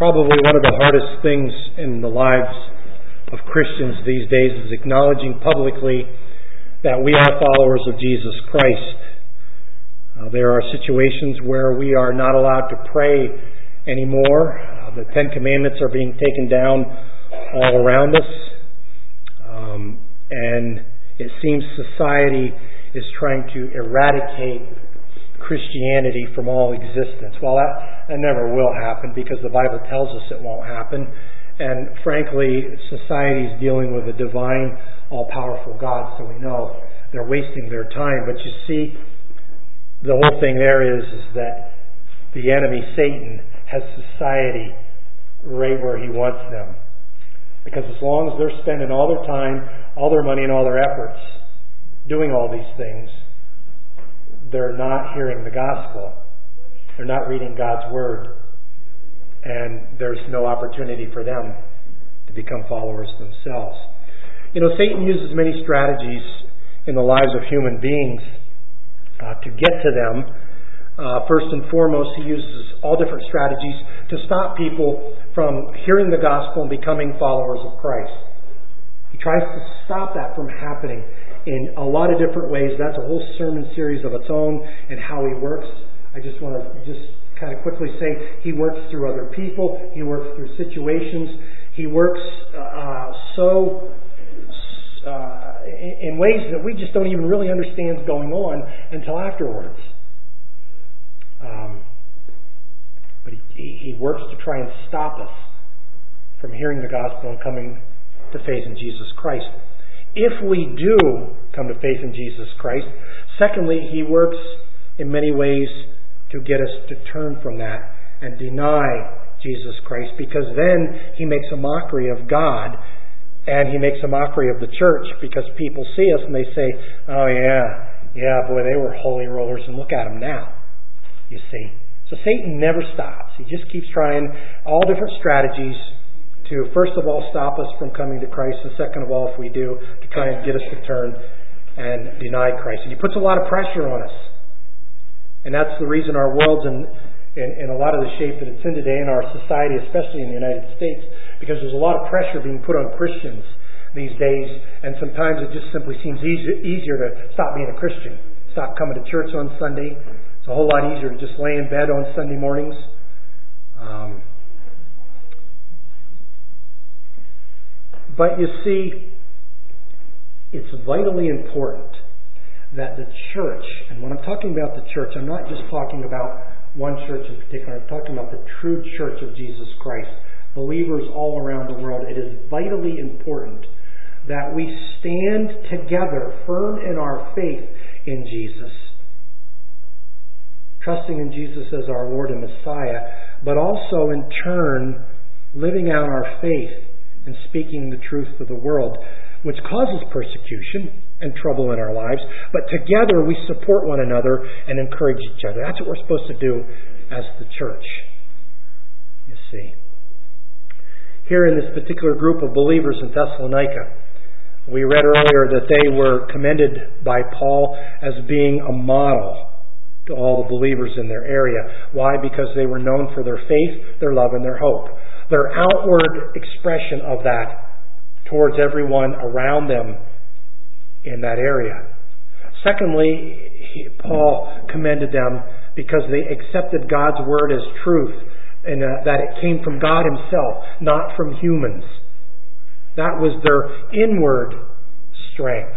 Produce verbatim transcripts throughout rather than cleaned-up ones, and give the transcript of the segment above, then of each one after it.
Probably one of the hardest things in the lives of Christians these days is acknowledging publicly that we are followers of Jesus Christ. Uh, there are situations where we are not allowed to pray anymore. Uh, the Ten Commandments are being taken down all around us. Um, and it seems society is trying to eradicate Christianity from all existence. Well, that, that never will happen because the Bible tells us it won't happen. And frankly, society is dealing with a divine, all-powerful God, so we know they're wasting their time. But you see, the whole thing there is, is that the enemy, Satan, has society right where he wants them. Because as long as they're spending all their time, all their money, and all their efforts doing all these things, they're not hearing the gospel. They're not reading God's Word. And there's no opportunity for them to become followers themselves. You know, Satan uses many strategies in the lives of human beings uh, to get to them. Uh, first and foremost, he uses all different strategies to stop people from hearing the gospel and becoming followers of Christ. He tries to stop that from happening in a lot of different ways. That's a whole sermon series of its own, and how he works. I just want to just kind of quickly say he works through other people. He works through situations. He works uh, so uh, in ways that we just don't even really understand is going on until afterwards. Um, but he, he works to try and stop us from hearing the gospel and coming to faith in Jesus Christ. If we do come to faith in Jesus Christ, secondly, he works in many ways to get us to turn from that and deny Jesus Christ, because then he makes a mockery of God and he makes a mockery of the church, because people see us and they say, oh yeah, yeah, boy, they were holy rollers, and look at them now, you see. So Satan never stops. He just keeps trying all different strategies to, first of all, stop us from coming to Christ, and second of all, if we do, to try and get us to turn and deny Christ. And he puts a lot of pressure on us. And that's the reason our world's in, in, in a lot of the shape that it's in today in our society, especially in the United States, because there's a lot of pressure being put on Christians these days, and sometimes it just simply seems easier, easier to stop being a Christian, stop coming to church on Sunday. It's a whole lot easier to just lay in bed on Sunday mornings. Um, But you see, it's vitally important that the church, and when I'm talking about the church, I'm not just talking about one church in particular, I'm talking about the true church of Jesus Christ, believers all around the world. It is vitally important that we stand together firm in our faith in Jesus, trusting in Jesus as our Lord and Messiah, but also in turn living out our faith and speaking the truth to the world, which causes persecution and trouble in our lives. But together we support one another and encourage each other. That's what we're supposed to do as the church, you see. Here in this particular group of believers in Thessalonica, we read earlier that they were commended by Paul as being a model to all the believers in their area. Why? Because they were known for their faith, their love, and their hope. Their outward expression of that towards everyone around them in that area. Secondly, he, Paul commended them because they accepted God's word as truth, and uh, that it came from God himself, not from humans. That was their inward strength,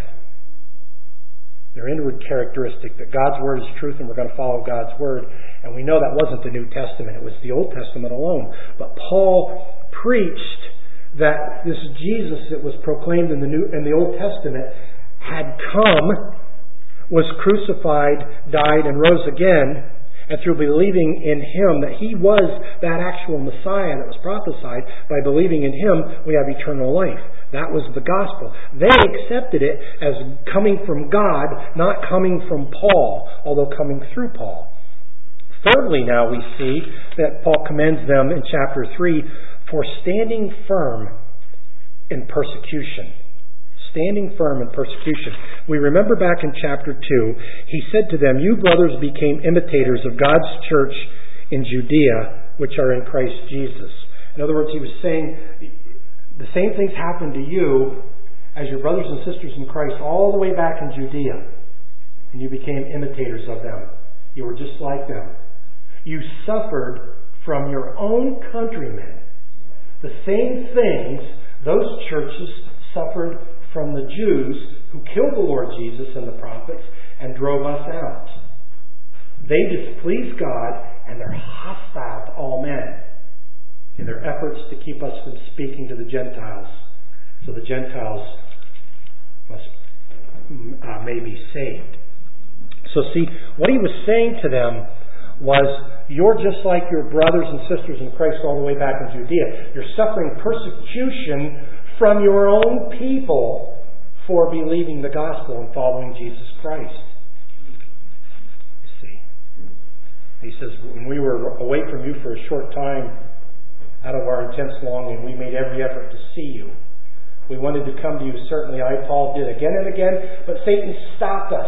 their inward characteristic, that God's word is truth and we're going to follow God's word. And we know that wasn't the New Testament, it was the Old Testament alone. But Paul preached that this Jesus that was proclaimed in the New in the Old Testament had come, was crucified, died, and rose again, and through believing in him, that he was that actual Messiah that was prophesied. By believing in him, we have eternal life. That was the gospel. They accepted it as coming from God, not coming from Paul, although coming through Paul. Thirdly, now we see that Paul commends them in chapter three for standing firm in persecution. Standing firm in persecution. We remember back in chapter two, he said to them, "You brothers became imitators of God's church in Judea, which are in Christ Jesus." In other words, he was saying the same things happened to you as your brothers and sisters in Christ all the way back in Judea. And you became imitators of them. You were just like them. You suffered from your own countrymen the same things those churches suffered from the Jews who killed the Lord Jesus and the prophets and drove us out. They displease God and they're hostile to all men in their efforts to keep us from speaking to the Gentiles, so the Gentiles must uh, may be saved. So see, what he was saying to them was, you're just like your brothers and sisters in Christ all the way back in Judea. You're suffering persecution from your own people for believing the gospel and following Jesus Christ. You see. He says, when we were away from you for a short time, out of our intense longing, we made every effort to see you. We wanted to come to you. Certainly I, Paul, did again and again, but Satan stopped us.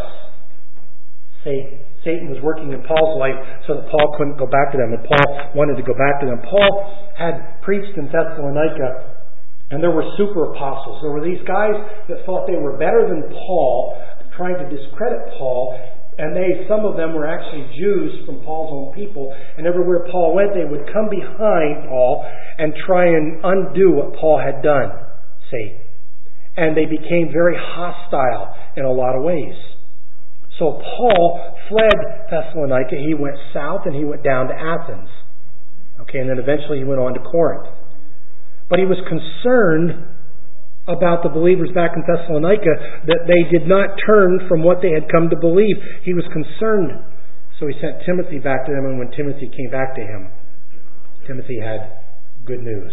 Satan. Satan was working in Paul's life so that Paul couldn't go back to them, and Paul wanted to go back to them. Paul had preached in Thessalonica, and there were super apostles. There were these guys that thought they were better than Paul, trying to discredit Paul, and they, some of them were actually Jews from Paul's own people, and everywhere Paul went, they would come behind Paul and try and undo what Paul had done, Satan. And they became very hostile in a lot of ways. So Paul fled Thessalonica. He went south and he went down to Athens. Okay, and then eventually he went on to Corinth. But he was concerned about the believers back in Thessalonica that they did not turn from what they had come to believe. He was concerned. So he sent Timothy back to them, and when Timothy came back to him, Timothy had good news.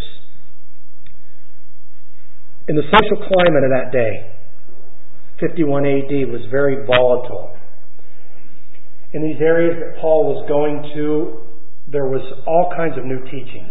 In the social climate of that day, fifty-one A D was very volatile. In these areas that Paul was going to, there was all kinds of new teachings.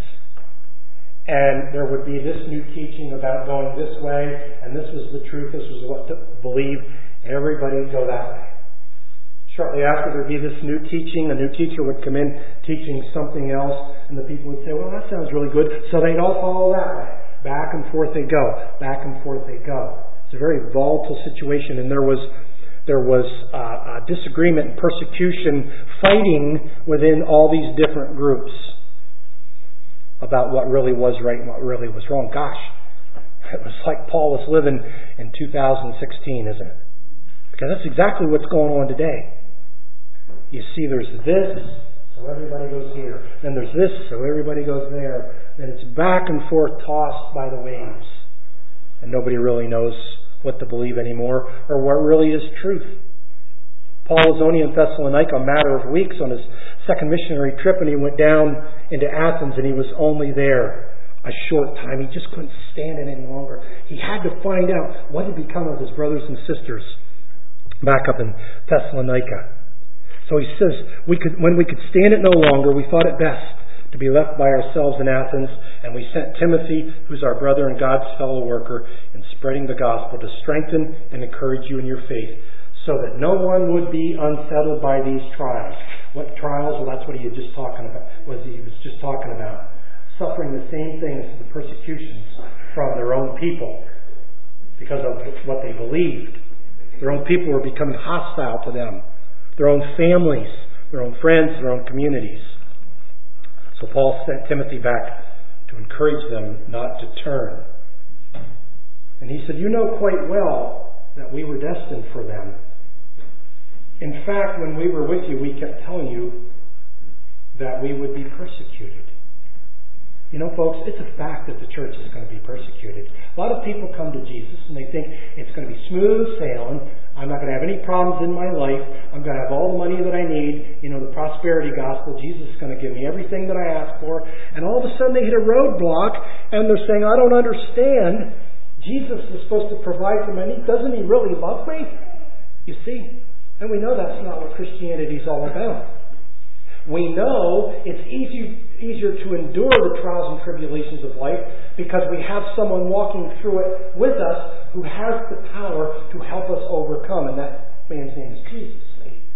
And there would be this new teaching about going this way, and this was the truth, this was what to believe, and everybody would go that way. Shortly after, there would be this new teaching. A new teacher would come in teaching something else, and the people would say, well, that sounds really good. So they'd all follow that way. Back and forth they go. Back and forth they go. It's a very volatile situation, and there was there was uh, uh, disagreement and persecution, fighting within all these different groups about what really was right and what really was wrong. Gosh, it was like Paul was living in two thousand sixteen, isn't it? Because that's exactly what's going on today. You see, there's this, so everybody goes here. Then there's this, so everybody goes there. Then it's back and forth, tossed by the waves. And nobody really knows what to believe anymore, or what really is truth. Paul was only in Thessalonica a matter of weeks on his second missionary trip, and he went down into Athens, and he was only there a short time. He just couldn't stand it any longer. He had to find out what had become of his brothers and sisters back up in Thessalonica. So he says, we could, when we could stand it no longer, we thought it best to be left by ourselves in Athens, and we sent Timothy, who's our brother and God's fellow worker, in spreading the gospel to strengthen and encourage you in your faith, so that no one would be unsettled by these trials. What trials? Well, that's what he was just talking about. Was he was just talking about suffering the same things, the persecutions from their own people because of what they believed. Their own people were becoming hostile to them. Their own families, their own friends, their own communities. So Paul sent Timothy back to encourage them not to turn. And he said, you know quite well that we were destined for them. In fact, when we were with you, we kept telling you that we would be persecuted. You know, folks, it's a fact that the church is going to be persecuted. A lot of people come to Jesus and they think it's going to be smooth sailing. I'm not going to have any problems in my life. I'm going to have all the money that I need. You know, the prosperity gospel. Jesus is going to give me everything that I ask for. And all of a sudden they hit a roadblock and they're saying, I don't understand. Jesus is supposed to provide for me. Doesn't he really love me? You see? And we know that's not what Christianity is all about. We know it's easy, easier to endure the trials and tribulations of life because we have someone walking through it with us who has the power to help us overcome. And that man's name is Jesus.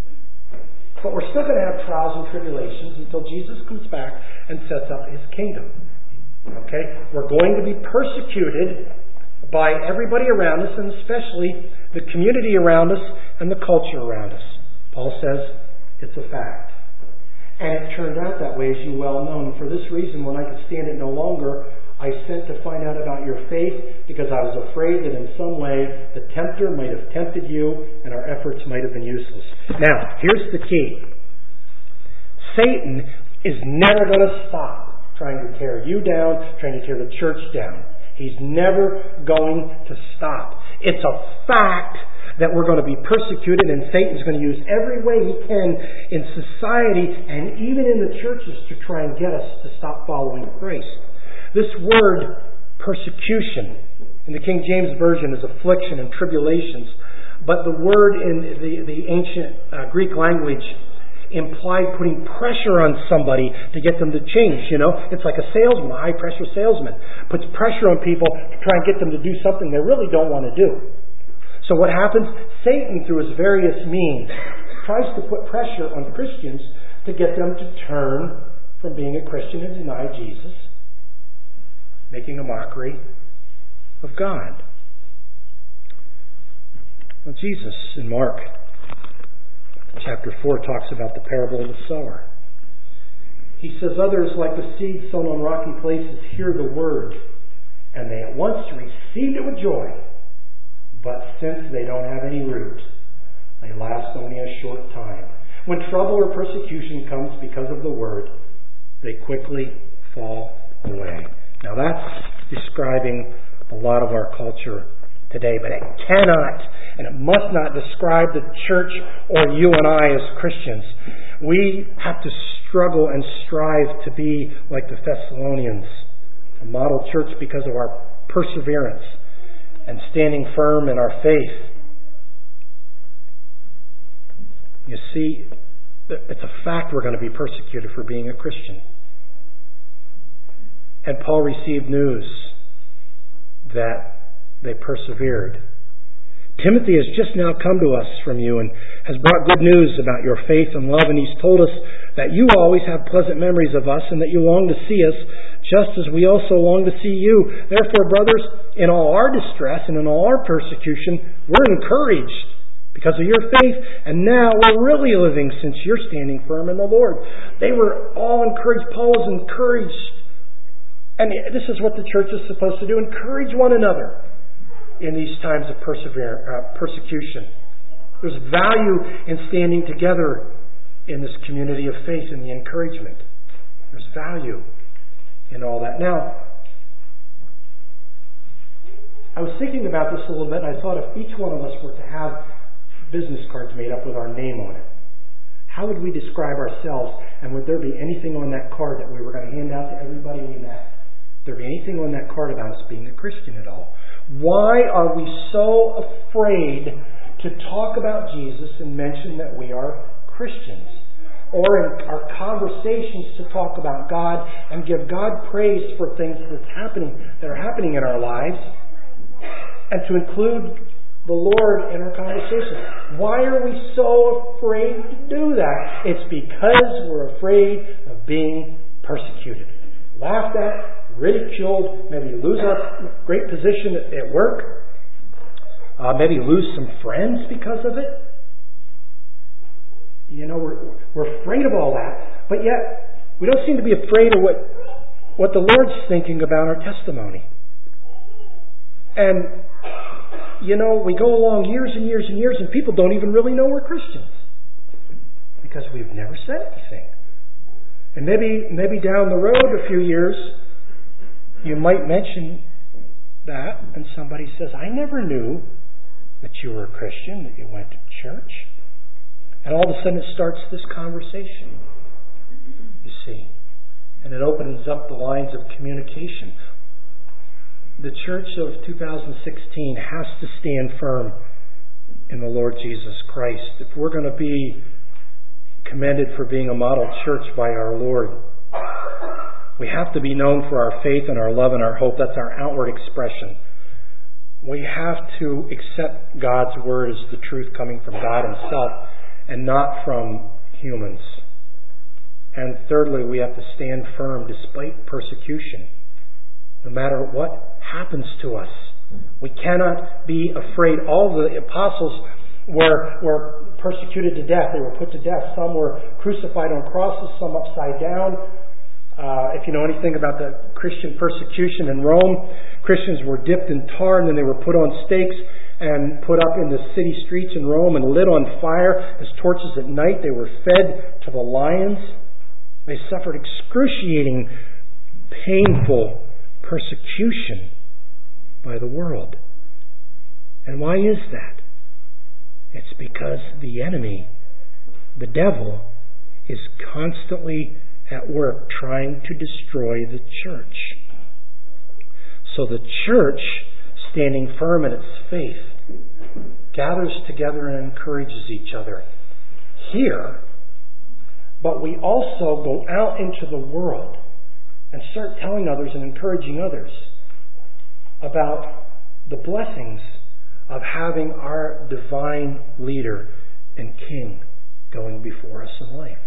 But we're still going to have trials and tribulations until Jesus comes back and sets up his kingdom. Okay? We're going to be persecuted by everybody around us, and especially the community around us and the culture around us. Paul says it's a fact. And it turned out that way, as you well know. And for this reason, when I could stand it no longer, I sent to find out about your faith, because I was afraid that in some way the tempter might have tempted you and our efforts might have been useless. Now, here's the key. Satan is never going to stop trying to tear you down, trying to tear the church down. He's never going to stop. It's a fact that we're going to be persecuted, and Satan's going to use every way he can in society and even in the churches to try and get us to stop following Christ. This word, persecution, in the King James Version is affliction and tribulations, but the word in the, the ancient uh, Greek language implied putting pressure on somebody to get them to change. You know, it's like a salesman, a high-pressure salesman, puts pressure on people to try and get them to do something they really don't want to do. So what happens? Satan, through his various means, tries to put pressure on Christians to get them to turn from being a Christian and deny Jesus, making a mockery of God. Well, Jesus in Mark chapter four talks about the parable of the sower. He says, others, like the seed sown on rocky places, hear the word, and they at once receive it with joy. But since they don't have any root, they last only a short time. When trouble or persecution comes because of the word, they quickly fall away. Now that's describing a lot of our culture today, but it cannot and it must not describe the church or you and I as Christians. We have to struggle and strive to be like the Thessalonians, a model church because of our perseverance and standing firm in our faith. You see, it's a fact we're going to be persecuted for being a Christian. And Paul received news that they persevered. Timothy has just now come to us from you and has brought good news about your faith and love, and he's told us that you always have pleasant memories of us and that you long to see us, just as we also long to see you. Therefore, brothers, in all our distress and in all our persecution, we're encouraged because of your faith, and now we're really living since you're standing firm in the Lord. They were all encouraged. Paul was encouraged. And this is what the church is supposed to do, encourage one another in these times of persever- uh, persecution. There's value in standing together in this community of faith and the encouragement. There's value in all that. Now, I was thinking about this a little bit, and I thought if each one of us were to have business cards made up with our name on it, how would we describe ourselves, and would there be anything on that card that we were going to hand out to everybody we met? Would there be anything on that card about us being a Christian at all? Why are we so afraid to talk about Jesus and mention that we are Christians? Or in our conversations to talk about God and give God praise for things that's happening, that are happening in our lives, and to include the Lord in our conversations. Why are we so afraid to do that? It's because we're afraid of being persecuted, laughed at, ridiculed, maybe lose our great position at work, uh, maybe lose some friends because of it. You know, we're we're afraid of all that, but yet we don't seem to be afraid of what what the Lord's thinking about our testimony. And you know, we go along years and years and years, and people don't even really know we're Christians because we've never said anything. And maybe maybe down the road a few years, you might mention that, and somebody says, I never knew that you were a Christian, that you went to church. And all of a sudden it starts this conversation, you see. And it opens up the lines of communication. The church of two thousand sixteen has to stand firm in the Lord Jesus Christ. If we're going to be commended for being a model church by our Lord, we have to be known for our faith and our love and our hope. That's our outward expression. We have to accept God's word as the truth coming from God himself and not from humans. And thirdly, we have to stand firm despite persecution. no matter what happens to us. We cannot be afraid. All the apostles were, were persecuted to death. They were put to death. Some were crucified on crosses, some upside down. Uh, if you know anything about the Christian persecution in Rome, Christians were dipped in tar and then they were put on stakes and put up in the city streets in Rome and lit on fire as torches at night. They were fed to the lions. They suffered excruciating, painful persecution by the world. And why is that? It's because the enemy, the devil, is constantly at work trying to destroy the church. So the church, standing firm in its faith, gathers together and encourages each other here, but we also go out into the world and start telling others and encouraging others about the blessings of having our divine leader and king going before us in life.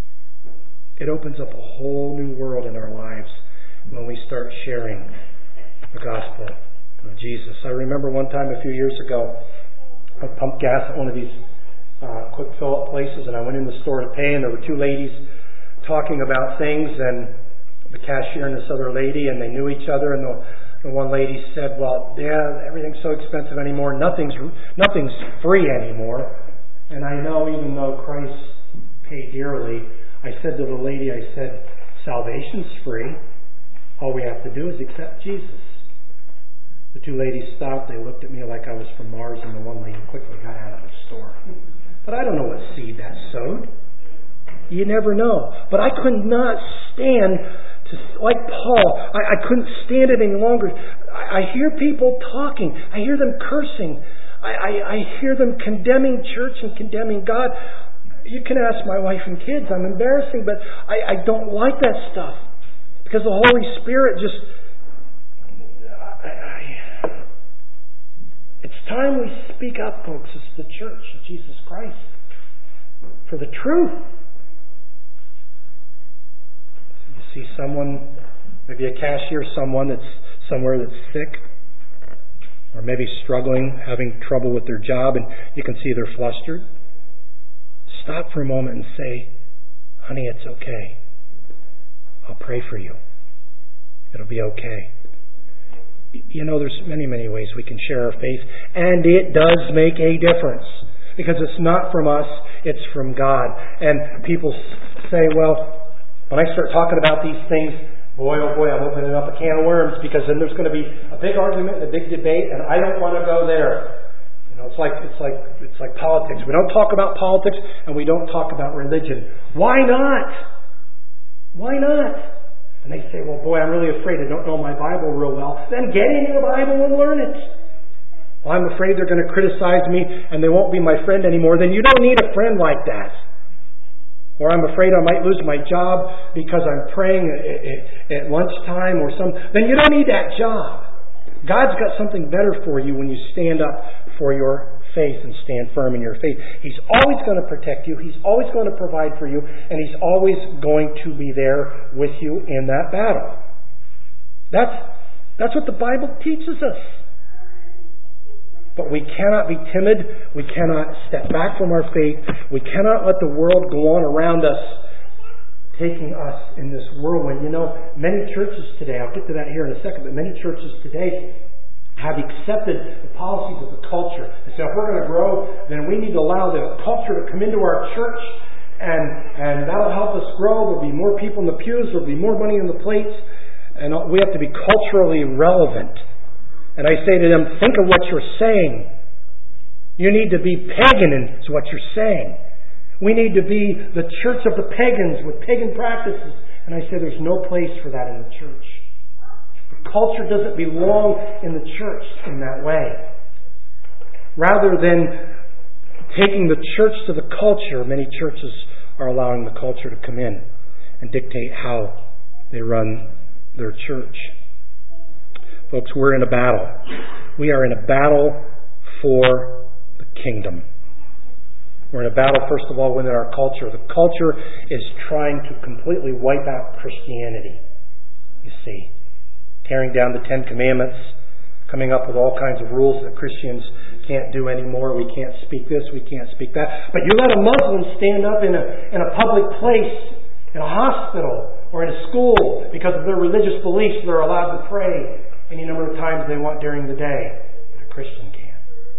It opens up a whole new world in our lives when we start sharing the gospel of Jesus. I remember one time a few years ago, I pumped gas at one of these uh, quick fill-up places, and I went in the store to pay, and there were two ladies talking about things, and the cashier and this other lady, and they knew each other, and the, the one lady said, well, yeah, everything's so expensive anymore, nothing's nothing's free anymore. And I know, even though Christ paid dearly, I said to the lady, I said, salvation's free. All we have to do is accept Jesus. The two ladies stopped. They looked at me like I was from Mars, and the one lady quickly got out of the store. But I don't know what seed that sowed. You never know. But I could not stand to, like Paul, I, I couldn't stand it any longer. I, I hear people talking. I hear them cursing. I, I, I hear them condemning church and condemning God. You can ask my wife and kids. I'm embarrassing, but I, I don't like that stuff. Because the Holy Spirit just... I, I, it's time we speak up, folks. It's the church of Jesus Christ. For the truth. You see someone, maybe a cashier, someone that's somewhere that's sick, or maybe struggling, having trouble with their job, and you can see they're flustered. Stop for a moment and say, honey, it's okay. I'll pray for you. It'll be okay. You know, there's many, many ways we can share our faith, and it does make a difference. Because it's not from us, it's from God. And people say, well, when I start talking about these things, boy, oh boy, I'm opening up a can of worms, because then there's going to be a big argument and a big debate, and I don't want to go there. You know, it's like it's like it's like politics. We don't talk about politics, and we don't talk about religion. Why not? Why not? And they say, well, boy, I'm really afraid I don't know my Bible real well. Then get in your Bible and learn it. Well, I'm afraid they're going to criticize me and they won't be my friend anymore. Then you don't need a friend like that. Or I'm afraid I might lose my job because I'm praying at, at, at lunchtime or some. Then you don't need that job. God's got something better for you when you stand up for your faith and stand firm in your faith. He's always going to protect you. He's always going to provide for you. And He's always going to be there with you in that battle. That's, that's what the Bible teaches us. But we cannot be timid. We cannot step back from our faith. We cannot let the world go on around us, taking us in this whirlwind. You know, many churches today, I'll get to that here in a second, but many churches today have accepted the policies of the culture. They say, if we're going to grow, then we need to allow the culture to come into our church, and, and that'll help us grow. There'll be more people in the pews. There'll be more money in the plates. And we have to be culturally relevant. And I say to them, think of what you're saying. You need to be pagan is what you're saying. We need to be the church of the pagans with pagan practices. And I say there's no place for that in the church. The culture doesn't belong in the church in that way. Rather than taking the church to the culture, many churches are allowing the culture to come in and dictate how they run their church. Folks, we're in a battle. We are in a battle for the kingdom. We're in a battle, first of all, within our culture. The culture is trying to completely wipe out Christianity, you see. tearing down the Ten Commandments, coming up with all kinds of rules that Christians can't do anymore. We can't speak this, we can't speak that. But you let a Muslim stand up in a, in a public place, in a hospital, or in a school, because of their religious beliefs, they're allowed to pray any number of times they want during the day. But a Christian can't.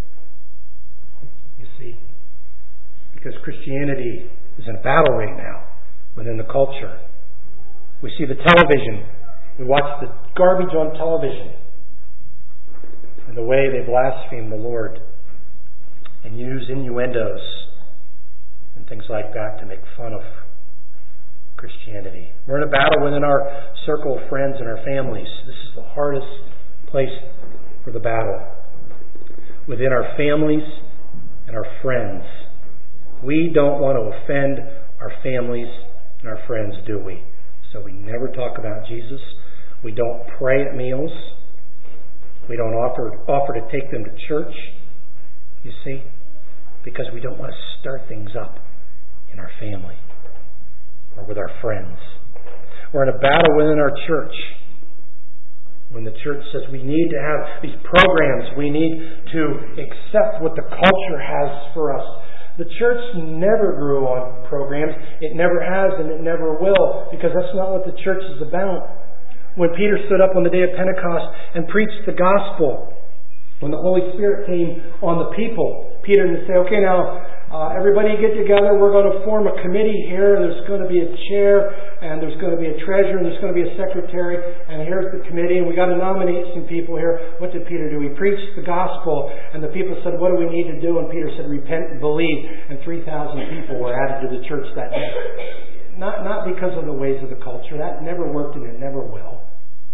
You see? Because Christianity is in a battle right now within the culture. We see the television. We watch the garbage on television. And the way they blaspheme the Lord and use innuendos and things like that to make fun of Christianity. We're in a battle within our circle of friends and our families. This is the hardest place for the battle. Within our families and our friends. We don't want to offend our families and our friends, do we? So we never talk about Jesus. We don't pray at meals. We don't offer offer to take them to church, you see, because we don't want to stir things up in our family or with our friends. We're in a battle within our church. When the church says we need to have these programs, we need to accept what the culture has for us. The church never grew on programs. It never has and it never will, because that's not what the church is about. When Peter stood up on the day of Pentecost and preached the gospel, when the Holy Spirit came on the people, Peter would say, okay, now, uh, everybody get together. We're going to form a committee here, and there's going to be a chair, and there's going to be a treasurer, and there's going to be a secretary, and here's the committee, and we got to nominate some people here. What did Peter do? He preached the gospel, and the people said, what do we need to do? And Peter said, repent and believe. And three thousand people were added to the church that day. Not, not because of the ways of the culture. That never worked, and it never will.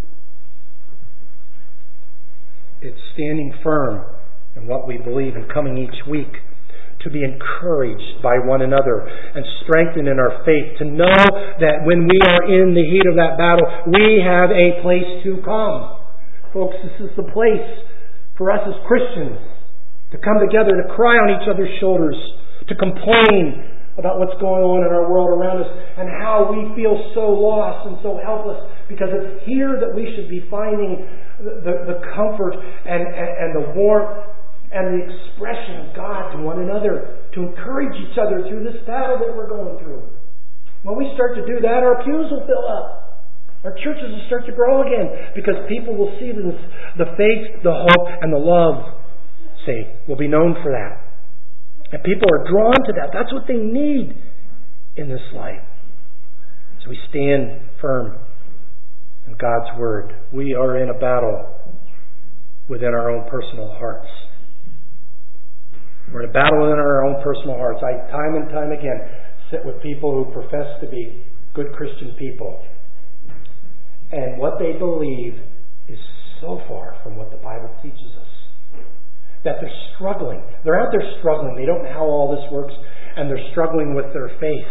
It's standing firm in what we believe and coming each week to be encouraged by one another and strengthened in our faith, to know that when we are in the heat of that battle, we have a place to come. Folks, this is the place for us as Christians to come together, to cry on each other's shoulders, to complain about what's going on in our world around us and how we feel so lost and so helpless, because it's here that we should be finding the, the, the comfort and, and, and the warmth and the expression of God to one another, to encourage each other through this battle that we're going through. When we start to do that, our pews will fill up. Our churches will start to grow again, because people will see this, the faith, the hope, and the love, see, will be known for that. And people are drawn to that. That's what they need in this life. So we stand firm in God's Word. We are in a battle within our own personal hearts. We're in a battle within our own personal hearts. I, time and time again, sit with people who profess to be good Christian people. And what they believe is so far from what the Bible teaches us. That they're struggling. They're out there struggling. They don't know how all this works. And they're struggling with their faith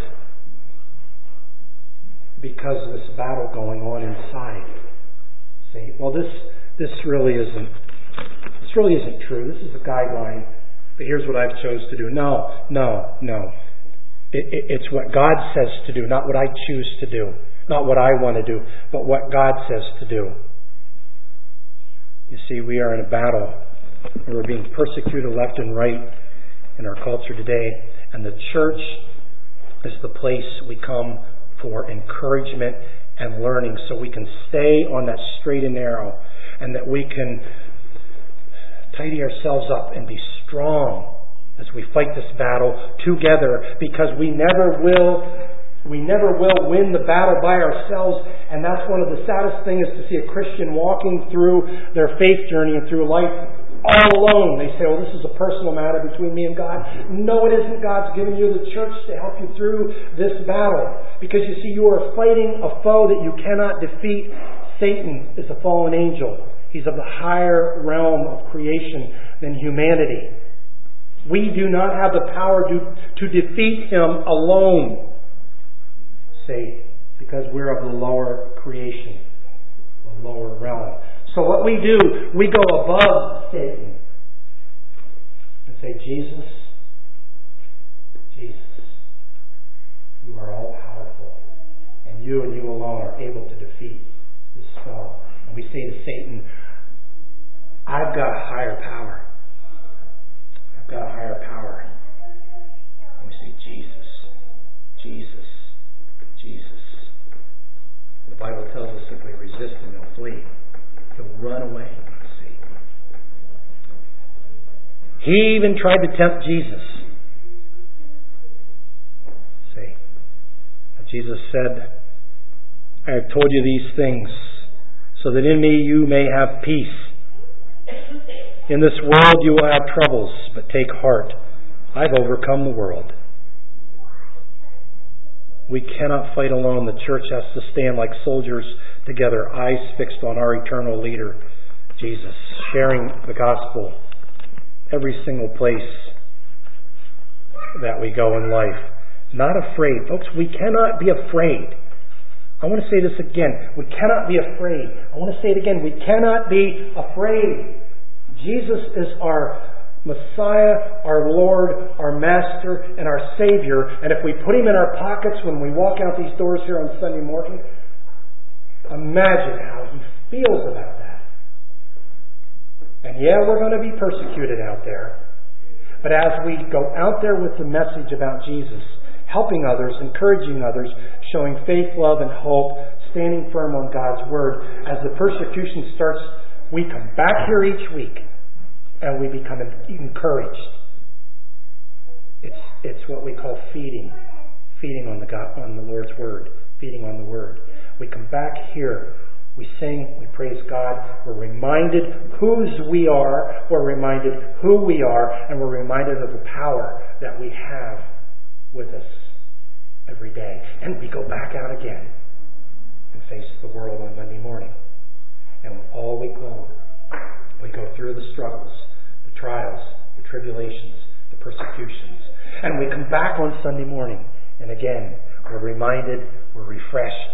because of this battle going on inside. See, well, this this really isn't this really isn't true. This is a guideline. But here's what I've chose to do. No, no, no. It, it, it's what God says to do, not what I choose to do. Not what I want to do, but what God says to do. You see, we are in a battle. And we're being persecuted left and right in our culture today. And the church is the place we come for encouragement and learning, so we can stay on that straight and narrow, and that we can tidy ourselves up and be strong as we fight this battle together, because we never will we never will win the battle by ourselves. And that's one of the saddest things, is to see a Christian walking through their faith journey and through life all alone. They say, well, this is a personal matter between me and God. No, it isn't. God's given you the church to help you through this battle. Because you see, you are fighting a foe that you cannot defeat. Satan is a fallen angel. He's of the higher realm of creation than humanity. We do not have the power to, to defeat him alone. Say, because we're of the lower creation, the lower realm. So what we do, we go above Satan and say, Jesus, Jesus, you are all powerful, and you and you alone are able to defeat this foe. And we say to Satan, I've got a higher power. I've got a higher power. And we say, Jesus, Jesus, Jesus. The Bible tells us if we resist him, he'll flee. He'll run away. See? He even tried to tempt Jesus. See? Jesus said, I have told you these things so that in me you may have peace. In this world you will have troubles, but take heart. I've overcome the world. We cannot fight alone. The church has to stand like soldiers together, eyes fixed on our eternal leader, Jesus, sharing the gospel every single place that we go in life. Not afraid. Folks, we cannot be afraid. I want to say this again. We cannot be afraid. I want to say it again. We cannot be afraid. Jesus is our Messiah, our Lord, our Master, and our Savior. And if we put Him in our pockets when we walk out these doors here on Sunday morning, imagine how He feels about that. And yeah, we're going to be persecuted out there. But as we go out there with the message about Jesus, helping others, encouraging others, showing faith, love, and hope, standing firm on God's Word, as the persecution starts, we come back here each week and we become encouraged. It's it's what we call feeding, feeding on the God, on the Lord's Word, feeding on the Word. We come back here, we sing, we praise God, we're reminded whose we are, we're reminded who we are, and we're reminded of the power that we have with us every day. And we go back out again and face the world on Monday morning. And all week long, we go through the struggles, the trials, the tribulations, the persecutions. And we come back on Sunday morning. And again, we're reminded, we're refreshed,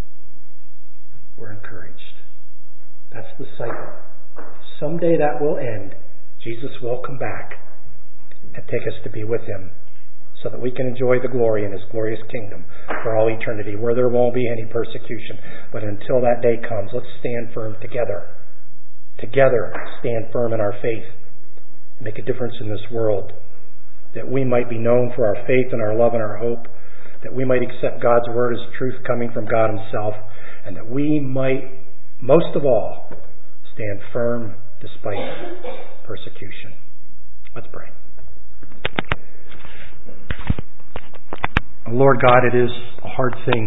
we're encouraged. That's the cycle. Someday that will end. Jesus will come back and take us to be with Him, so that we can enjoy the glory in His glorious kingdom for all eternity, where there won't be any persecution. But until that day comes, let's stand firm together. Together, stand firm in our faith. Make a difference in this world. That we might be known for our faith and our love and our hope. That we might accept God's Word as truth coming from God Himself. And that we might, most of all, stand firm despite persecution. Let's pray. Lord God, it is a hard thing